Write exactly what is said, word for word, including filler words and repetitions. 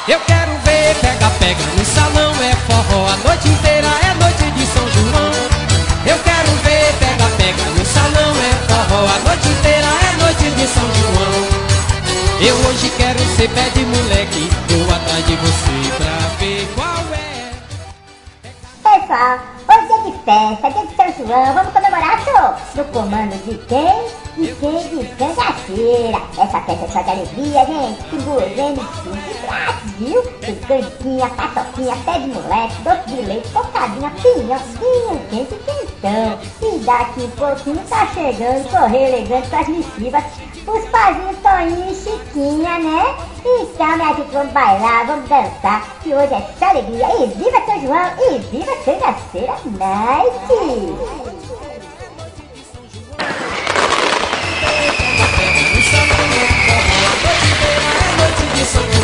Eu quero ver pega-pega no salão, é forró a noite inteira, é noite de São João. Eu quero ver pega-pega no salão, é forró a noite inteira, é noite de São João. Eu hoje quero ser pé de moleque, vou atrás de você pra ver qual é. Pessoal, hoje é de festa, dia de São João, vamos comemorar, show! No comando de quem? De quem? De Cangaceira. Essa festa é só de alegria, gente, envolvendo tudo de Brasil. Tem canquinha, paçoquinha, pé de moleque, doce de leite, cocadinha, pinhão, vinho quente e quentão. E daqui um pouquinho tá chegando, correio elegante com as missivas, os pazinhos Toninho e Chiquinha, né? Então, minha gente, vamos bailar, vamos dançar, que hoje é só alegria. E viva São João, e viva Cangaceira Night! No salão é forró a noite inteira, é noite de São João.